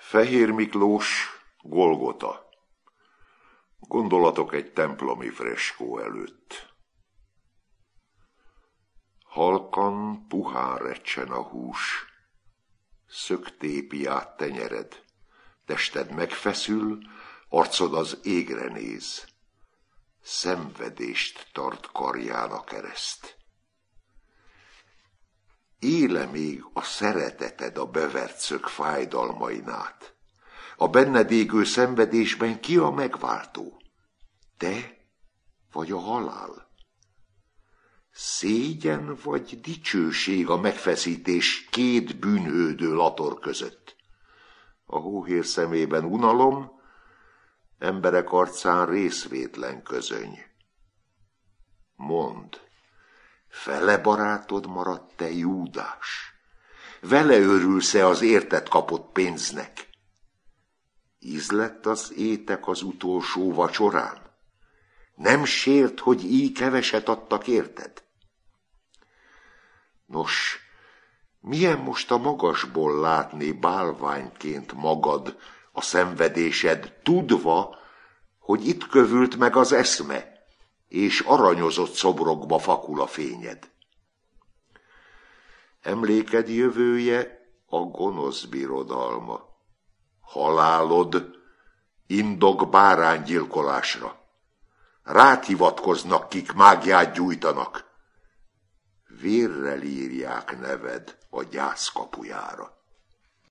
Fehér Miklós, Golgota. Gondolatok egy templomi freskó előtt. Halkan, puhán recsen a hús. Szöktépi át tenyered. Tested megfeszül, arcod az égre néz. Szenvedést tart karján a kereszt. Éle még a szereteted a bevert szög fájdalmain át? A benned égő szenvedésben ki a megváltó? Te vagy a halál? Szégyen vagy dicsőség a megfeszítés két bűnhődő lator között? A hóhér szemében unalom, emberek arcán részvétlen közöny. Mondd, fele barátod maradt te, Júdás? Vele örülsz-e az érted kapott pénznek? Ízlett az étek az utolsó vacsorán? Nem sért, hogy így keveset adtak érted? Nos, milyen most a magasból látni bálványként magad, a szenvedésed, tudva, hogy itt kövült meg az eszme, és aranyozott szobrokba fakul a fényed. Emléked jövője a gonosz birodalma. Halálod indok báránygyilkolásra. Rád hivatkoznak, kik mágiát gyújtanak. Vérrel írják neved a gyász kapujára.